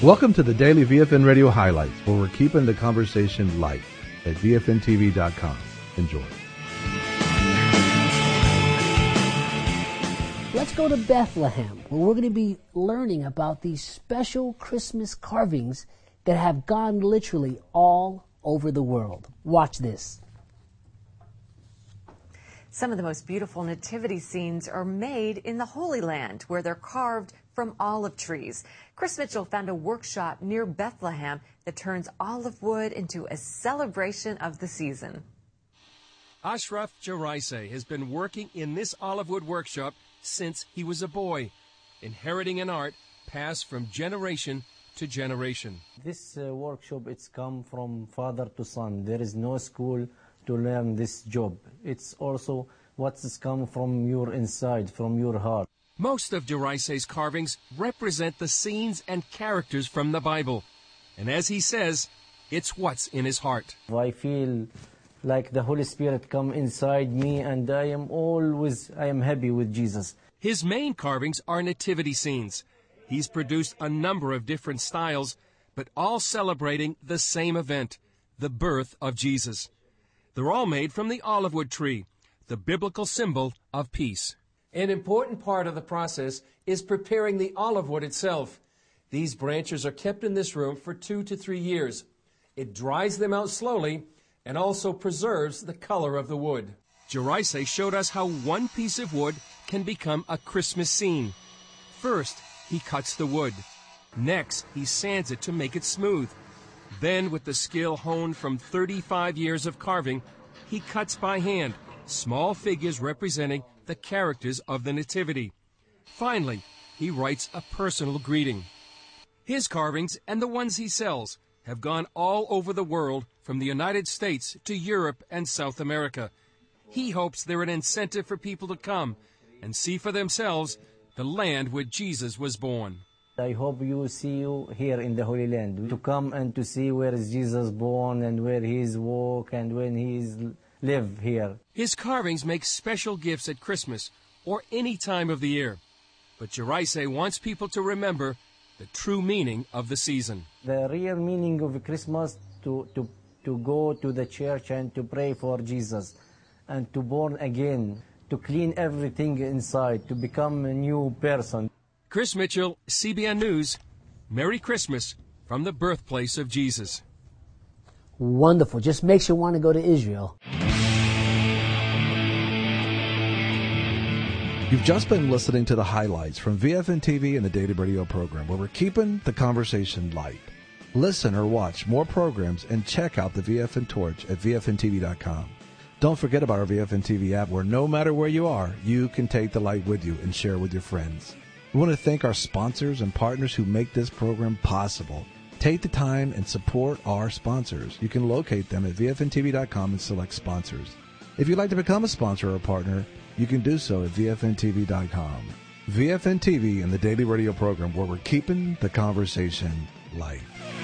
Welcome to the daily VFN Radio Highlights, where we're keeping the conversation light at VFNTV.com. Enjoy. Let's go to Bethlehem, where we're going to be learning about these special Christmas carvings that have gone literally all over the world. Watch this. Some of the most beautiful nativity scenes are made in the Holy Land, where they're carved from olive trees. Chris Mitchell found a workshop near Bethlehem that turns olive wood into a celebration of the season. Ashraf Jaraise has been working in this olive wood workshop since he was a boy, inheriting an art passed from generation to generation. This workshop, it's come from father to son. There is no school to learn this job. It's also what's come from your inside, from your heart. Most of Jaraise's carvings represent the scenes and characters from the Bible. And as he says, it's what's in his heart. I feel like the Holy Spirit come inside me, and I am happy with Jesus. His main carvings are nativity scenes. He's produced a number of different styles, but all celebrating the same event, the birth of Jesus. They're all made from the olive wood tree, the biblical symbol of peace. An important part of the process is preparing the olive wood itself. These branches are kept in this room for 2 to 3 years. It dries them out slowly and also preserves the color of the wood. Jaraise showed us how one piece of wood can become a Christmas scene. First, he cuts the wood. Next, he sands it to make it smooth. Then, with the skill honed from 35 years of carving, he cuts by hand small figures representing the characters of the Nativity. Finally, he writes a personal greeting. His carvings and the ones he sells have gone all over the world, from the United States to Europe and South America. He hopes they're an incentive for people to come and see for themselves the land where Jesus was born. I hope you see you here in the Holy Land, to come and to see where is Jesus born and where he is walk and when he is live here. His carvings make special gifts at Christmas or any time of the year. But Jaraise wants people to remember the true meaning of the season. The real meaning of Christmas to go to the church and to pray for Jesus and to born again, to clean everything inside, to become a new person. Chris Mitchell, CBN News. Merry Christmas from the birthplace of Jesus. Wonderful. Just makes you want to go to Israel. You've just been listening to the highlights from VFN TV and the Daily Radio program, where we're keeping the conversation light. Listen or watch more programs and check out the VFN Torch at VFNTV.com. Don't forget about our VFN TV app, where no matter where you are, you can take the light with you and share with your friends. We want to thank our sponsors and partners who make this program possible. Take the time and support our sponsors. You can locate them at VFNTV.com and select sponsors. If you'd like to become a sponsor or a partner, you can do so at VFNTV.com. VFN TV and the Daily Radio program, where we're keeping the conversation light.